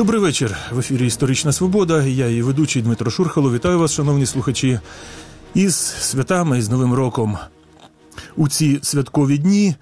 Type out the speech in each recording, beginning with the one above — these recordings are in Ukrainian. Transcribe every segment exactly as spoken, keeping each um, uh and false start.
Добрий вечір. В ефірі «Історична свобода». Я її ведучий Дмитро Шурхало. Вітаю вас, шановні слухачі, із святами, із Новим роком. У ці святкові дні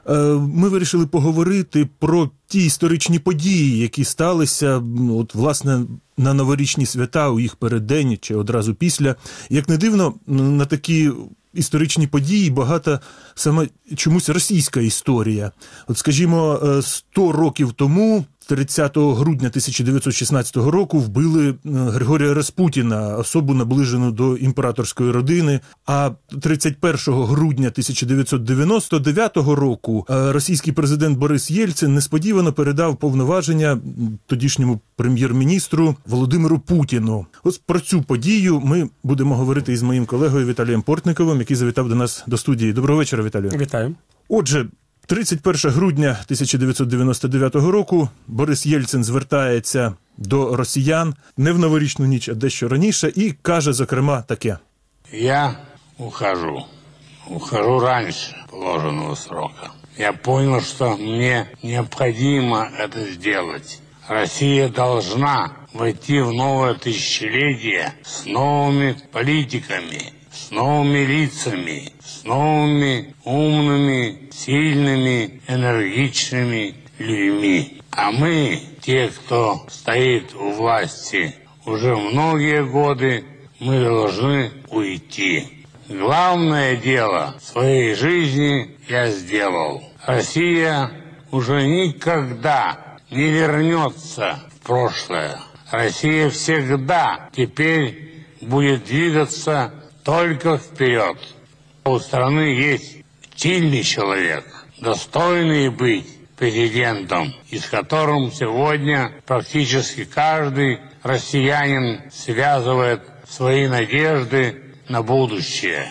ми вирішили поговорити про ті історичні події, які сталися, от, власне, на новорічні свята, у їх переддень чи одразу після. Як не дивно, на такі історичні події багата саме чомусь російська історія. От, скажімо, сто років тому, тридцятого грудня тисяча дев'ятсот шістнадцятого року, вбили Григорія Распутіна, особу наближену до імператорської родини. А тридцять першого грудня тисяча дев'ятсот дев'яносто дев'ятого року російський президент Борис Єльцин несподівано передав повноваження тодішньому прем'єр-міністру Володимиру Путіну. Ось про цю подію ми будемо говорити із моїм колегою Віталієм Портниковим, який завітав до нас до студії. Доброго вечора, Віталію. Вітаю. Отже, тридцять першого грудня тисяча дев'ятсот дев'яносто дев'ятого року Борис Єльцин звертається до росіян не в новорічну ніч, а дещо раніше, і каже, зокрема, таке. Я ухожу. Ухожу раньше положенного срока. Я понял, что мне необходимо это сделать. Россия должна войти в новое тысячелетие с новыми политиками, с новыми лицами, с новыми умными, сильными, энергичными людьми. А мы, те, кто стоит у власти уже многие годы, мы должны уйти. Главное дело своей жизни я сделал. Россия уже никогда не вернется в прошлое. Россия всегда теперь будет двигаться только вперед. У страны есть сильный человек, достойный быть президентом, и с которым сегодня практически каждый россиянин связывает свои надежды на будущее.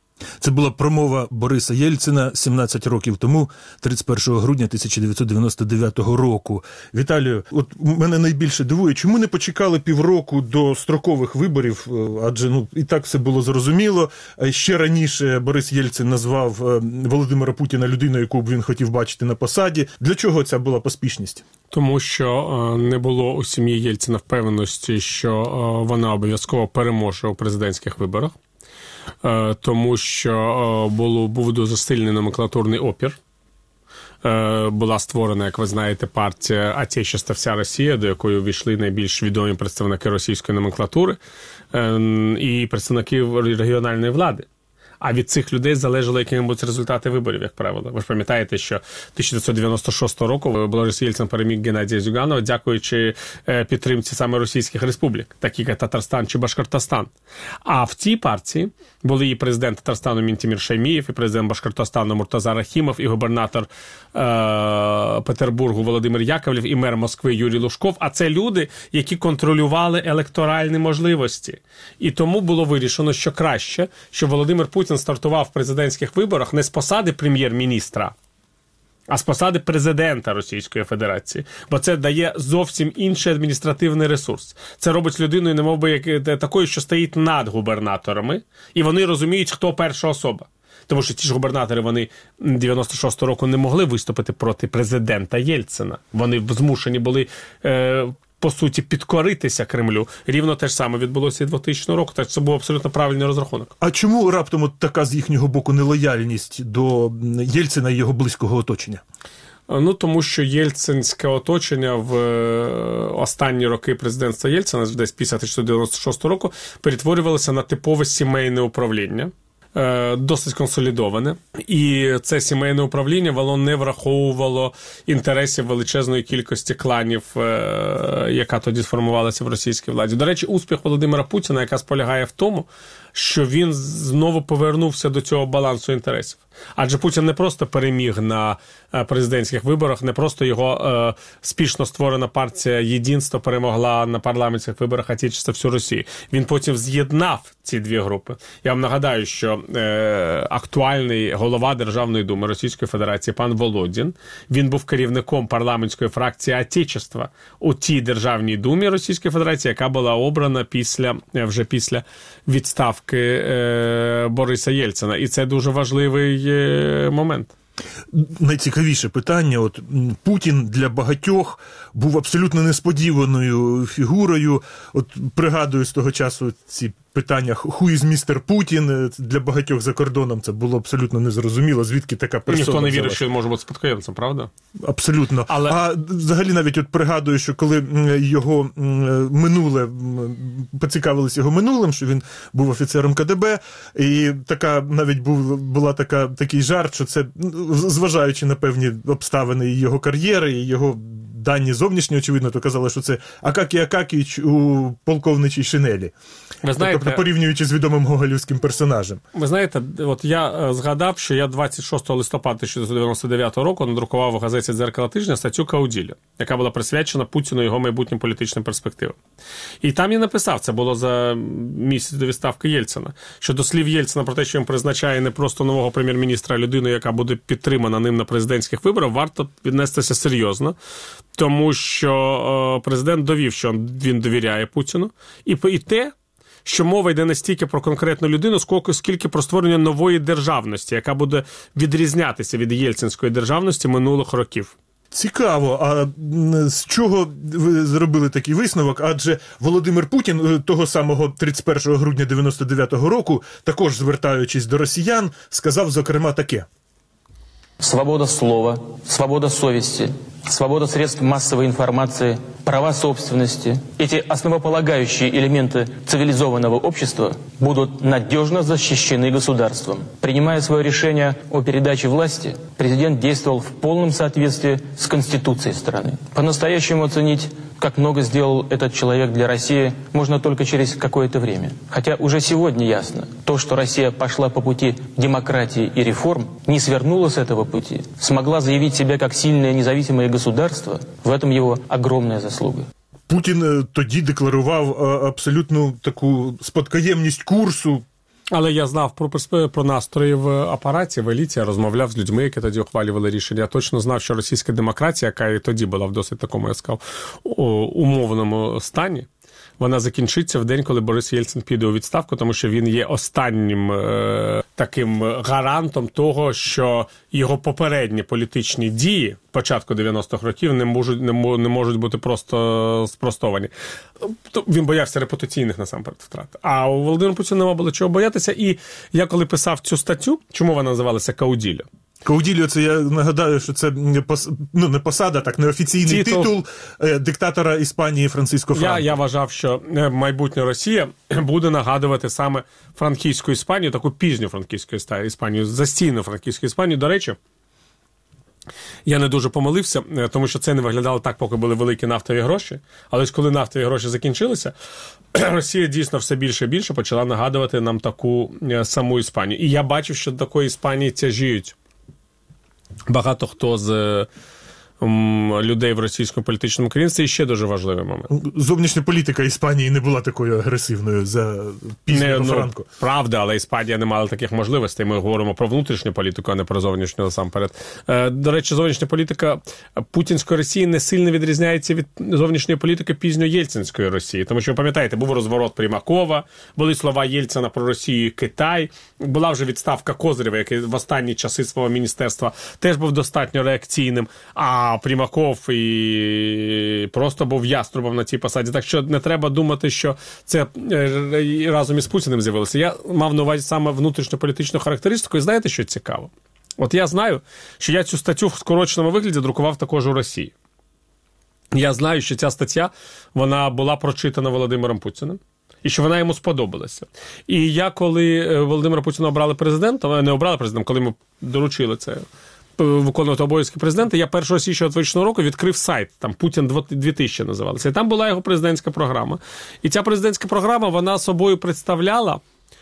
Це була промова Бориса Єльцина сімнадцять років тому, тридцять першого грудня тисяча дев'ятсот дев'яносто дев'ятого року. Віталію, от мене найбільше дивує, чому не почекали півроку до строкових виборів, адже ну і так все було зрозуміло. Ще раніше Борис Єльцин назвав Володимира Путіна людиною, яку б він хотів бачити на посаді. Для чого ця була поспішність? Тому що не було у сім'ї Єльцина впевненості, що вона обов'язково переможе у президентських виборах. Тому що було, був дуже сильний номенклатурний опір. Була створена, як ви знаєте, партія «Отечество вся Росія», до якої увійшли найбільш відомі представники російської номенклатури і представники регіональної влади. А від цих людей залежало, якими будуть результати виборів, як правило. Ви ж пам'ятаєте, що тисяча дев'ятсот дев'яносто шостого року Борис Єльцин переміг Геннадія Зюганова, дякуючи підтримці саме російських республік, такі як Татарстан чи Башкортостан. А в цій партії були і президент Татарстану Мінтімір Шаймієв, і президент Башкортостану Муртаза Рахімов, і губернатор е- Петербургу Володимир Яковлєв, і мер Москви Юрій Лужков. А це люди, які контролювали електоральні можливості. І тому було вирішено, що краще, що Володимир Путін стартував в президентських виборах не з посади прем'єр-міністра, а з посади президента Російської Федерації. Бо це дає зовсім інший адміністративний ресурс. Це робить людиною, немовби, як, такою, що стоїть над губернаторами, і вони розуміють, хто перша особа. Тому що ті ж губернатори, вони дев'яносто шостого року не могли виступити проти президента Єльцина. Вони змушені були е, по суті, підкоритися Кремлю. Рівно те ж саме відбулося і двохтисячного року, так це був абсолютно правильний розрахунок. А чому раптом от така з їхнього боку нелояльність до Єльцина і його близького оточення? Ну, тому що єльцинське оточення в останні роки президентства Єльцина, десь після тисяча дев'ятсот дев'яносто шостого року, перетворювалося на типове сімейне управління. Досить консолідоване. І це сімейне управління, воно не враховувало інтересів величезної кількості кланів, яка тоді сформувалася в російській владі. До речі, успіх Володимира Путіна якраз полягає в тому, що він знову повернувся до цього балансу інтересів. Адже Путін не просто переміг на президентських виборах, не просто його е, спішно створена партія «Єдинство» перемогла на парламентських виборах «Отечество всю Росію». Він потім з'єднав ці дві групи. Я вам нагадаю, що е, актуальний голова Державної думи Російської Федерації пан Володін, він був керівником парламентської фракції «Отечество» у тій Державній думі Російської Федерації, яка була обрана після, вже після відставки е, Бориса Єльцина. І це дуже важливий е, момент. найцікавіше питання. От Путін для багатьох був абсолютно несподіваною фігурою. От пригадую з того часу ці питання «Who is містер Путін?» для багатьох за кордоном це було абсолютно незрозуміло, звідки така персона. Ніхто не вірив, взялась. що він може бути спадкоємцем, правда? Абсолютно. Але... А взагалі навіть от пригадую, що коли його минуле, поцікавились його минулим, що він був офіцером ка де бе, і така навіть був, була така, такий жарт, що це, зважаючи на певні обставини і його кар'єри, і його дані зовнішні, очевидно, то казали, що це Акакій Акакійович у полковничій шинелі. Ви знаєте, тобто, порівнюючи з відомим гоголівським персонажем. Ви знаєте, от я згадав, що я двадцять шостого листопада тисяча дев'ятсот дев'яносто дев'ятого року надрукував у газеті «Дзеркало тижня» статтю «Кауділля», яка була присвячена Путіну і його майбутнім політичним перспективам. І там я написав, це було за місяць до відставки Єльцина, що до слів Єльцина про те, що він призначає не просто нового прем'єр-міністра, а людину, яка буде підтримана ним на президентських виборах, варто віднестися серйозно, тому що президент довів, що він довіряє Путіну, і, і те, що мова йде не стільки про конкретну людину, скільки про створення нової державності, яка буде відрізнятися від єльцинської державності минулих років. Цікаво. А з чого ви зробили такий висновок? Адже Володимир Путін того самого тридцять першого грудня дев'яносто дев'ятого року, також звертаючись до росіян, сказав, зокрема, таке. Свобода слова, свобода совести, свобода средств массовой информации, права собственности. Эти основополагающие элементы цивилизованного общества будут надежно защищены государством. Принимая свое решение о передаче власти, президент действовал в полном соответствии с Конституцией страны. По-настоящему оценить, как много сделал этот человек для России, можно только через какое-то время. Хотя уже сегодня ясно, то, что Россия пошла по пути демократии и реформ, не свернула с этого пути, смогла заявить себя как сильное независимое государство, в этом его огромная заслуга. Путін тоді декларував абсолютну таку спадкоємність курсу. Але я знав про, про настрої в апараті, в еліті, я розмовляв з людьми, які тоді ухвалювали рішення. Я точно знав, що російська демократія, яка і тоді була в досить такому, я сказав, умовному стані, вона закінчиться в день, коли Борис Єльцин піде у відставку, тому що він є останнім е, таким гарантом того, що його попередні політичні дії початку дев'яностих років не можуть, не, не можуть бути просто спростовані. Він боявся репутаційних, насамперед, втрат. А у Володимира Путіна нема було чого боятися. І я коли писав цю статтю, чому вона називалася «Кауділля»? Кауділля, це я нагадаю, що це ну, не посада, так, неофіційний титул, титул е, диктатора Іспанії Франциско Франко. Я, я вважав, що майбутня Росія буде нагадувати саме франківську Іспанію, таку пізню франківську Іспанію, застійну франківську Іспанію. До речі, я не дуже помилився, тому що це не виглядало так, поки були великі нафтові гроші. Але ось коли нафтові гроші закінчилися, Росія дійсно все більше і більше почала нагадувати нам таку саму Іспанію. І я бачив, що до такої Іспанії тяжіють багато хто з м, людей в російському політичному керівництві. І ще дуже важливий момент. Зовнішня політика Іспанії не була такою агресивною за пізнього не, Франко. Ну, правда, але Іспанія не мала таких можливостей. Ми говоримо про внутрішню політику, а не про зовнішню насамперед. Е, до речі, зовнішня політика путінської Росії не сильно відрізняється від зовнішньої політики пізньо-єльцинської Росії. Тому що, ви пам'ятаєте, був розворот Примакова, були слова Єльцина про Росію і Китай, була вже відставка Козирєва, який в останні часи свого міністерства теж був достатньо реакційним, а Примаков і просто був яструбом на цій посаді. Так що не треба думати, що це разом із Путіним з'явилося. Я мав на увазі саме внутрішньополітичну характеристику. І знаєте, що цікаво? От я знаю, що я цю статтю в скороченому вигляді друкував також у Росії. Я знаю, що ця стаття, вона була прочитана Володимиром Путіним. І що вона йому сподобалася. І я, коли Володимира Путіна обрали президентом, не обрали президентом, коли ми доручили це виконувати обов'язки президента, я першого січня двадцять двадцятого року відкрив сайт, там Путін дві тисячі називалося. І там була його президентська програма. І ця президентська програма, вона собою представляла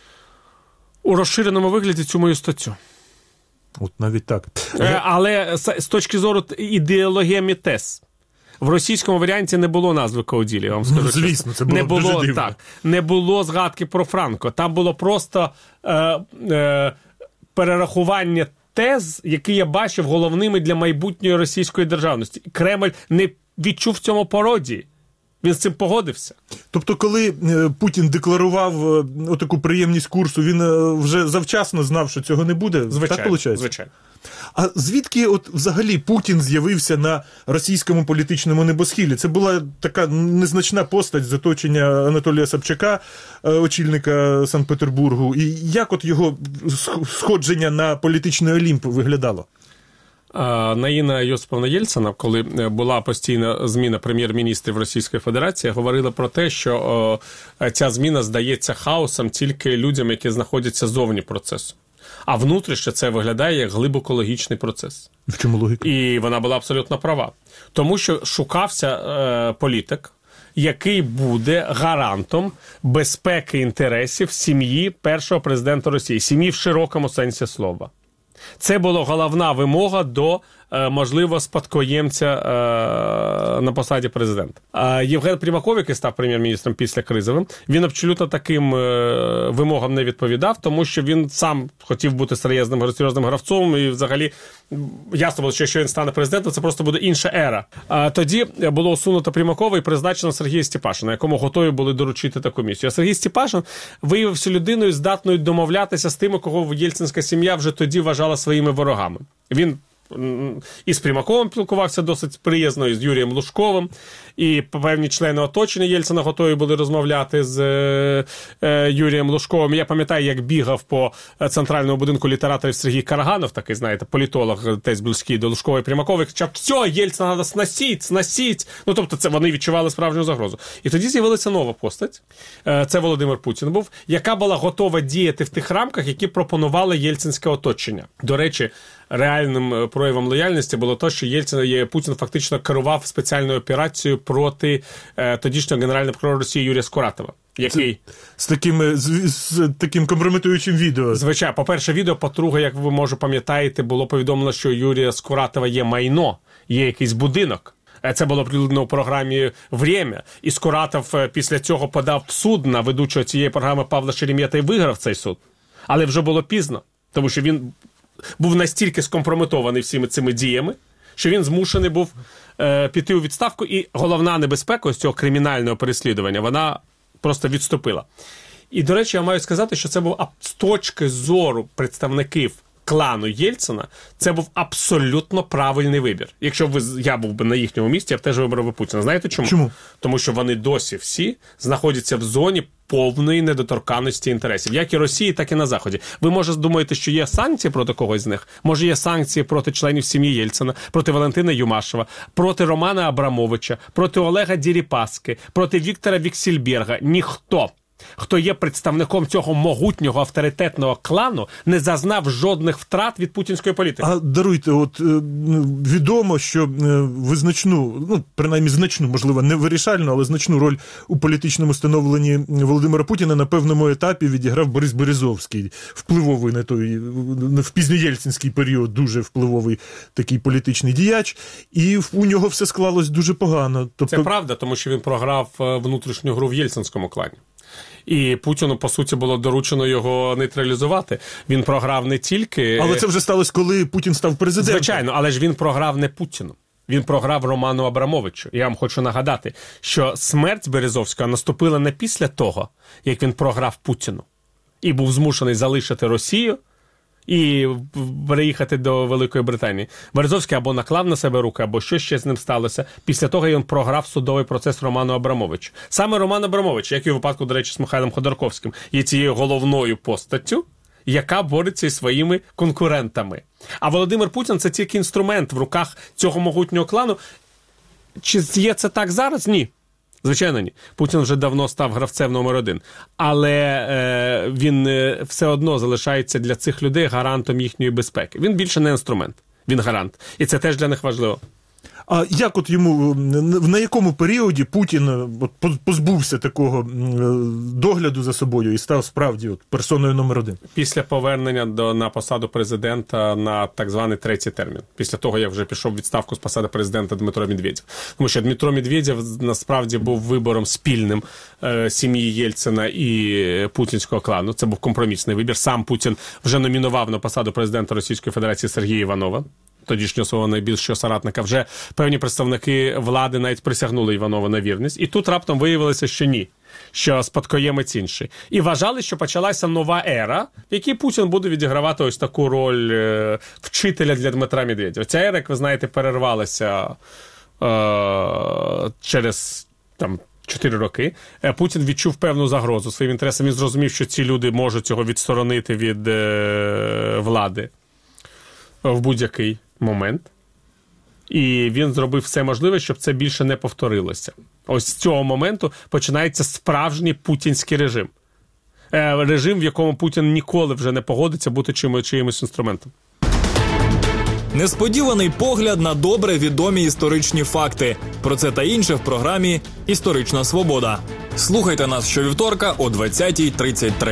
у розширеному вигляді цю мою статтю. От навіть так. Але з точки зору ідеології тез, в російському варіанті не було назви Кауділля, я вам скажу. Ну, звісно, це було не було, дуже дивно. Так, не було згадки про Франко. Там було просто е, е, перерахування тез, які я бачив головними для майбутньої російської державності. Кремль не відчув в цьому пародії. Він з цим погодився. Тобто, коли Путін декларував отаку приємність курсу, він вже завчасно знав, що цього не буде? Звичайно, так виходить? Звичайно. А звідки от взагалі Путін з'явився на російському політичному небосхилі? Це була така незначна постать з оточення Анатолія Собчака, очільника Санкт-Петербургу. І як от його сходження на політичний Олімп виглядало? Наїна Йосиповна Єльцина, коли була постійна зміна прем'єр-міністрів Російської Федерації, говорила про те, що ця зміна здається хаосом тільки людям, які знаходяться зовні процесу. А внутрішньо це виглядає як глибоко логічний процес. В чому логіка? І вона була абсолютно права. Тому що шукався е, політик, який буде гарантом безпеки інтересів сім'ї першого президента Росії. Сім'ї в широкому сенсі слова. Це була головна вимога до, можливо, спадкоємця е, на посаді президента. А Євген Примаков, який став прем'єр-міністром після кризовим, він абсолютно таким е, вимогам не відповідав, тому що він сам хотів бути серйозним, серйозним гравцом, і взагалі ясно було, що якщо він стане президентом, це просто буде інша ера. А тоді було усунуто Примакова і призначено Сергія Степашина, якому готові були доручити таку місію. А Сергій Степашин виявився людиною, здатною домовлятися з тими, кого єльцинська сім'я вже тоді вважала своїми ворогами. Він і з Примаковим спілкувався досить приязно, і з Юрієм Лужковим, і певні члени оточення Єльцина готові були розмовляти з е, е, Юрієм Лужковим. Я пам'ятаю, як бігав по центральному будинку літераторів Сергій Караганов, такий, знаєте, політолог, теж близький до Лужкова і Примакова, і кричав: все, Єльцина треба сносіть, сносіть. Ну, тобто, це вони відчували справжню загрозу. І тоді з'явилася нова постать, е, це Володимир Путін був, яка була готова діяти в тих рамках, які пропонувало єльцинське оточення. До речі, реальним проявом лояльності було те, що Єльцин, Путін фактично керував спеціальною операцією проти е, тодішнього генерального прокурора Росії Юрія Скуратова. Який... З, з, таким, з, з таким компрометуючим відео. Звичайно. По-перше, відео, по-друге, як ви, може, пам'ятаєте, було повідомлено, що у Юрія Скуратова є майно, є якийсь будинок. Це було оприлюднено у програмі «Время». І Скуратов після цього подав суд на ведучого цієї програми Павла Шеремета і виграв цей суд. Але вже було пізно, тому що він був настільки скомпрометований всіми цими діями, що він змушений був е, піти у відставку, і головна небезпека з цього кримінального переслідування, вона просто відступила. І, до речі, я маю сказати, що це був з точки зору представників клану Єльцина, це був абсолютно правильний вибір. Якщо б я був би на їхньому місці, я б теж вибрав би Путіна. Знаєте чому? Чому? Тому що вони досі всі знаходяться в зоні повної недоторканності інтересів. Як і Росії, так і на Заході. Ви, може, думаєте, що є санкції проти когось з них? Може, є санкції проти членів сім'ї Єльцина, проти Валентина Юмашева, проти Романа Абрамовича, проти Олега Дєріпаски, проти Віктора Віксельберга. Ніхто, хто є представником цього могутнього авторитетного клану, не зазнав жодних втрат від путінської політики. А даруйте, от відомо, що визначну, ну, принаймні значну, можливо, не вирішальну, але значну роль у політичному становленні Володимира Путіна на певному етапі відіграв Борис Березовський. Впливовий на той, в пізньоєльцинський період дуже впливовий такий політичний діяч. І у нього все склалось дуже погано. Тобто... Це правда, тому що він програв внутрішню гру в єльцинському клані. І Путіну, по суті, було доручено його нейтралізувати. Він програв не тільки... Але це вже сталося, коли Путін став президентом. Звичайно, але ж він програв не Путіну. Він програв Роману Абрамовичу. Я вам хочу нагадати, що смерть Березовського наступила не після того, як він програв Путіну. І був змушений залишити Росію і переїхати до Великої Британії. Березовський або наклав на себе руки, або що ще з ним сталося. Після того, як він програв судовий процес Роману Абрамовичу. Саме Роман Абрамович, як і у випадку, до речі, з Михайлом Ходорковським, є цією головною постаттю, яка бореться із своїми конкурентами. А Володимир Путін – це тільки інструмент в руках цього могутнього клану. Чи є це так зараз? Ні. Звичайно, ні. Путін вже давно став гравцем номер один. Але е, він е, все одно залишається для цих людей гарантом їхньої безпеки. Він більше не інструмент, він гарант. І це теж для них важливо. А як от йому, на якому періоді Путін от позбувся такого догляду за собою і став справді от персоною номер один? Після повернення до, на посаду президента на так званий третій термін. Після того, як вже пішов в відставку з посади президента Дмитро Медведєв. Тому що Дмитро Медведєв насправді був вибором спільним е, сім'ї Єльцина і путінського клану. Це був компромісний вибір. Сам Путін вже номінував на посаду президента Російської Федерації Сергія Іванова. тодішнього свого найбільшого соратника, вже певні представники влади навіть присягнули Іванову на вірність. І тут раптом виявилося, що ні, що спадкоємець інший. І вважали, що почалася нова ера, в якій Путін буде відігравати ось таку роль е, вчителя для Дмитра Медведєва. Ця ера, як ви знаєте, перервалася е, через там чотири роки. Путін відчув певну загрозу своїм інтересам. Він зрозумів, що ці люди можуть цього відсторонити від е, влади в будь-який момент. І він зробив все можливе, щоб це більше не повторилося. Ось з цього моменту починається справжній путінський режим. Е, режим, в якому Путін ніколи вже не погодиться бути чимось, чиїмось інструментом. Несподіваний погляд на добре відомі історичні факти. Про це та інше в програмі «Історична свобода». Слухайте нас щовівторка о двадцятій тридцять три.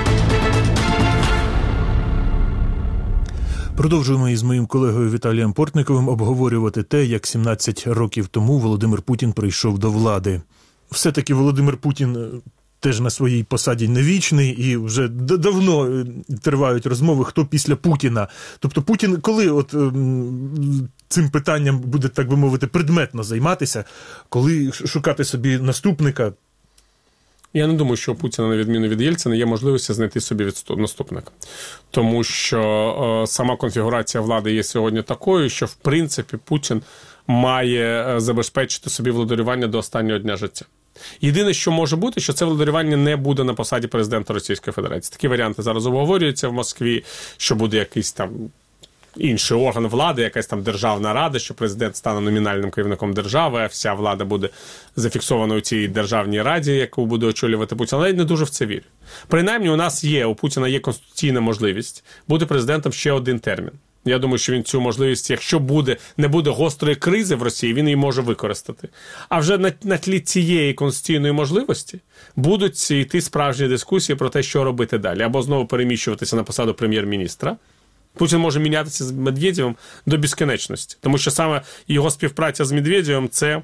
Продовжуємо із моїм колегою Віталієм Портниковим обговорювати те, як сімнадцять років тому Володимир Путін прийшов до влади. Все-таки Володимир Путін теж на своїй посаді не вічний, і вже давно тривають розмови, хто після Путіна. Тобто Путін, коли от цим питанням буде, так би мовити, предметно займатися, коли шукати собі наступника? Я не думаю, що у Путіна, на відміну від Єльцина, є можливість знайти собі наступника. Тому що е, сама конфігурація влади є сьогодні такою, що, в принципі, Путін має забезпечити собі владарювання до останнього дня життя. Єдине, що може бути, що це владарювання не буде на посаді президента Російської Федерації. Такі варіанти зараз обговорюються в Москві, що буде якийсь там інший орган влади, якась там державна рада, що президент стане номінальним керівником держави, а вся влада буде зафіксована у цій державній раді, яку буде очолювати Путін. Але я не дуже в це вірю. Принаймні, у нас є, у Путіна є конституційна можливість бути президентом ще один термін. Я думаю, що він цю можливість, якщо буде, не буде гострої кризи в Росії, він її може використати. А вже на, на тлі цієї конституційної можливості будуть йти справжні дискусії про те, що робити далі. Або знову переміщуватися на посаду прем'єр-міністра. Путін може мінятися з Медведєвим до безкінечності. Тому що саме його співпраця з Медведєвим – це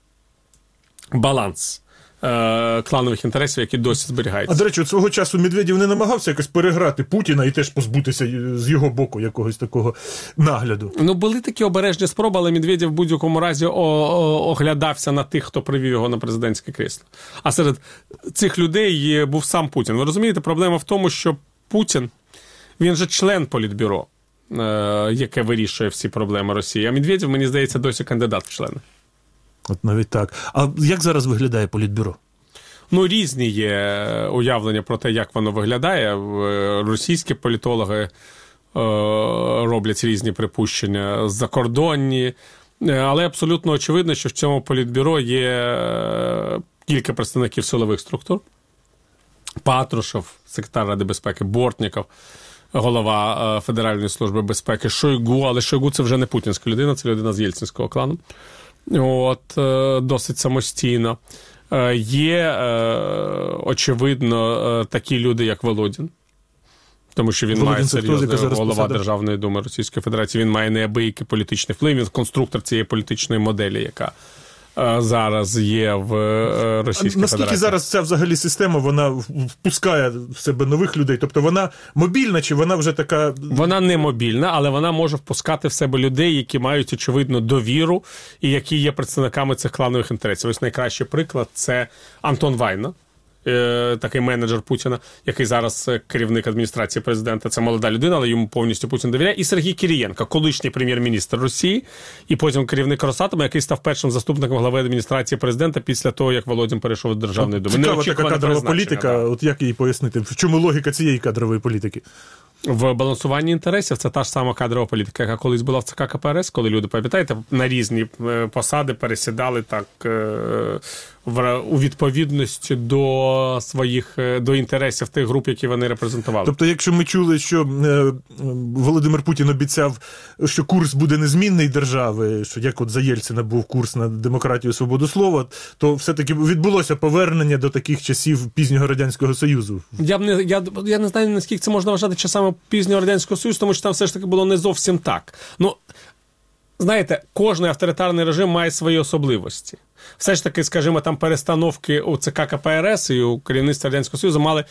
баланс е- кланових інтересів, які досі зберігаються. А, до речі, от свого часу Медведєв не намагався якось переграти Путіна і теж позбутися з його боку якогось такого нагляду? Ну, були такі обережні спроби, але Медведєв в будь-якому разі оглядався на тих, хто привів його на президентське крісло. А серед цих людей був сам Путін. Ви розумієте, проблема в тому, що Путін, він же член Політбюро, е, яке вирішує всі проблеми Росії. А Медведєв, мені здається, досі кандидат в члени. От навіть так. А як зараз виглядає Політбюро? Ну, різні є уявлення про те, як воно виглядає. Російські політологи е, роблять різні припущення, закордонні. Але абсолютно очевидно, що в цьому Політбюро є кілька представників силових структур. Патрушев, секретар Ради безпеки, Бортніков, голова Федеральної служби безпеки, Шойгу, але Шойгу – це вже не путінська людина, це людина з єльцинського клану. От, досить самостійно. Є, очевидно, такі люди, як Володін, тому що він Володін має серйозний голова посада. Державної думи Російської Федерації, він має неабиякий політичний вплив, він конструктор цієї політичної моделі, яка зараз є в Російській Федерації. Наскільки зараз ця взагалі система, вона впускає в себе нових людей? Тобто вона мобільна чи вона вже така... Вона не мобільна, але вона може впускати в себе людей, які мають, очевидно, довіру і які є представниками цих кланових інтересів. Ось найкращий приклад – це Антон Вайна, такий менеджер Путіна, який зараз керівник адміністрації президента. Це молода людина, але йому повністю Путін довіряє. І Сергій Кірієнко, колишній прем'єр-міністр Росії, і потім керівник Росатому, який став першим заступником глави адміністрації президента після того, як Володін перейшов до Державної думи. Цікава така кадрова політика. Да. От як її пояснити? В чому логіка цієї кадрової політики? В балансуванні інтересів це та ж сама кадрова політика, яка колись була в ЦК КПРС, коли люди, пам'ятаєте, на різні посади пересідали так в, у відповідності до своїх, до інтересів тих груп, які вони репрезентували. Тобто, якщо ми чули, що е, Володимир Путін обіцяв, що курс буде незмінний держави, що як от за Єльцина був курс на демократію і свободу слова, то все-таки відбулося повернення до таких часів пізнього Радянського Союзу. Я б не, я, я не знаю, наскільки це можна вважати часами пізнього Радянського Союзу, тому що там все ж таки було не зовсім так. Ну, знаєте, кожний авторитарний режим має свої особливості. Все ж таки, скажімо, там перестановки у ЦК ка пе ер ес і у керівництва Радянського Союзу мали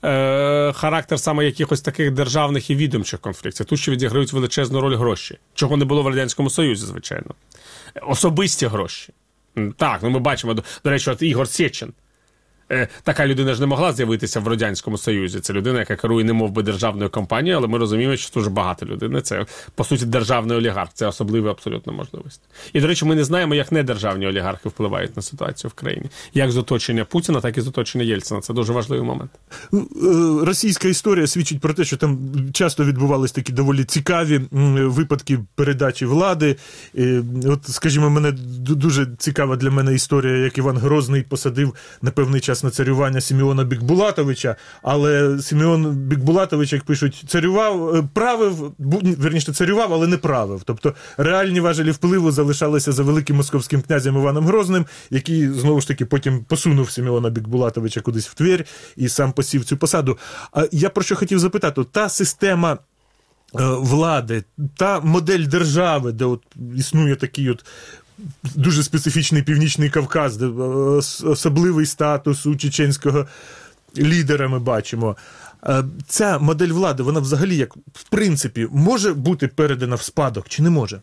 е, характер саме якихось таких державних і відомчих конфліктів. Тут ще відіграють величезну роль гроші, чого не було в Радянському Союзі, звичайно. Особисті гроші. Так, ну ми бачимо, до, до речі, от Ігор Сєчин. Така людина ж не могла з'явитися в Радянському Союзі. Це людина, яка керує немов би державною компанією, але ми розуміємо, що це дуже багато людей. Це, по суті, державний олігарх. Це особлива абсолютно можливість. І, до речі, ми не знаємо, як недержавні олігархи впливають на ситуацію в країні. Як з оточення Путіна, так і з оточення Єльцина. Це дуже важливий момент. Російська історія свідчить про те, що там часто відбувались такі доволі цікаві випадки передачі влади. От, скажімо, мене дуже цікава для мене історія, як Іван Грозний посадив на певний час на царювання Симеона Бікбулатовича, але Симеон Бікбулатович, як пишуть, царював, правив, верніше, царював, але не правив. Тобто реальні важелі впливу залишалися за великим московським князем Іваном Грозним, який, знову ж таки, потім посунув Симеона Бікбулатовича кудись в Тверь і сам посів цю посаду. А я про що хотів запитати? Та система влади, та модель держави, де от існує такий от дуже специфічний Північний Кавказ, де особливий статус у чеченського лідера ми бачимо. Ця модель влади, вона взагалі, як в принципі, може бути передана в спадок чи не може?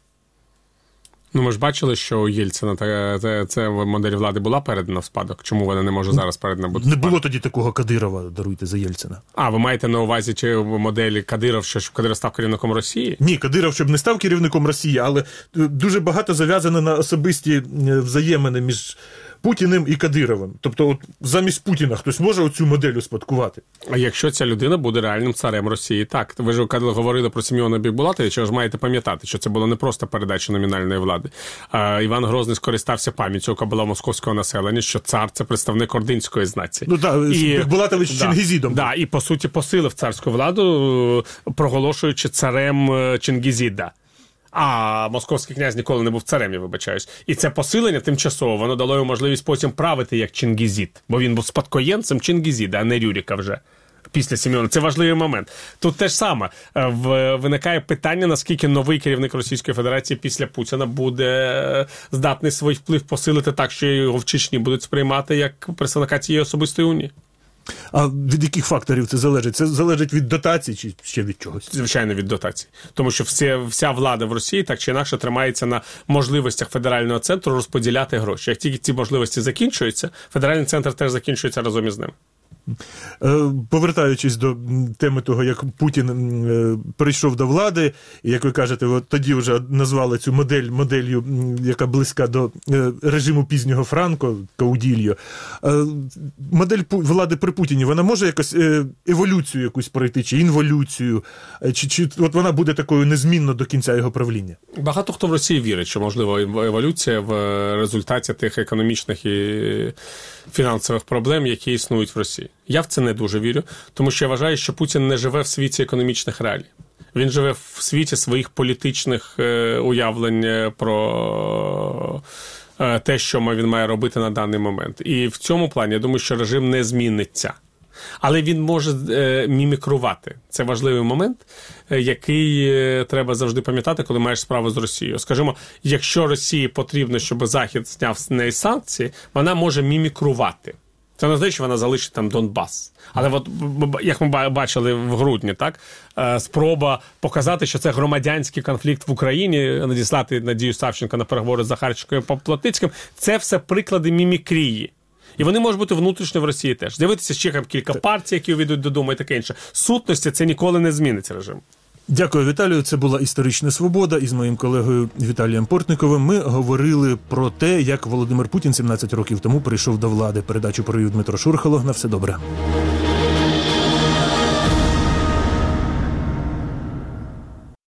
Ну, ми ж бачили, що у Єльцина ця модель влади була передана в спадок. Чому вона не може зараз передана бути в спадок? Не було тоді такого Кадирова, даруйте, за Єльцина. А, ви маєте на увазі, чи моделі Кадиров, що Кадиров став керівником Росії? Ні, Кадиров, щоб не став керівником Росії, але дуже багато зав'язано на особисті взаємини між Путіним і Кадировим. Тобто от замість Путіна хтось може оцю модель успадкувати? А якщо ця людина буде реальним царем Росії, так. Ви ж говорили про Симеона Бікбулатовича, ви ж маєте пам'ятати, що це було не просто передача номінальної влади. А Іван Грозний скористався пам'яттю, яка була московського населення, що цар – це представник ординської знації. Ну так, Бікбулатович з Чингізідом. Так, і по суті посилив царську владу, проголошуючи царем Чингізіда. А московський князь ніколи не був царем, я вибачаюсь. І це посилення тимчасово, воно дало йому можливість потім правити як Чингізід. Бо він був спадкоємцем Чингізіда, а не Рюріка вже. Після Симеона. Це важливий момент. Тут те ж саме. Виникає питання, наскільки новий керівник Російської Федерації після Путіна буде здатний свій вплив посилити так, що його в Чечні будуть сприймати як представника цієї особистої унії. А від яких факторів це залежить? Це залежить від дотацій чи ще від чогось? Звичайно, від дотацій. Тому що вся, вся влада в Росії так чи інакше тримається на можливостях федерального центру розподіляти гроші. Як тільки ці можливості закінчуються, федеральний центр теж закінчується разом із ним. Повертаючись до теми того, як Путін прийшов до влади, і, як ви кажете, от тоді вже назвали цю модель моделлю, яка близька до режиму пізнього Франко, Каудільо. Модель влади при Путіні, вона може якось еволюцію якусь пройти, чи інволюцію, чи, чи от вона буде такою незмінно до кінця його правління? Багато хто в Росії вірить, що можливо еволюція в результаті тих економічних і фінансових проблем, які існують в Росії. Я в це не дуже вірю, тому що я вважаю, що Путін не живе в світі економічних реалій. Він живе в світі своїх політичних е, уявлень про е, те, що він має робити на даний момент. І в цьому плані, я думаю, що режим не зміниться. Але він може е, мімікрувати. Це важливий момент, е, який е, треба завжди пам'ятати, коли маєш справу з Росією. Скажімо, якщо Росії потрібно, щоб Захід зняв з неї санкції, вона може мімікрувати. Це не означає, що вона залишить там Донбас. Але от, як ми бачили в грудні, так, спроба показати, що це громадянський конфлікт в Україні, надіслати Надію Савченко на переговори з Захарченком і Плотницьким, це все приклади мімікрії. І вони можуть бути внутрішньо в Росії теж. З'явитися ще кілька партій, які увійдуть додому і таке інше. Сутності це ніколи не зміниться режим. Дякую, Віталію. Це була «Історична свобода». Із моїм колегою Віталієм Портниковим ми говорили про те, як Володимир Путін сімнадцять років тому прийшов до влади. Передачу провів Дмитро Шурхало. На все добре.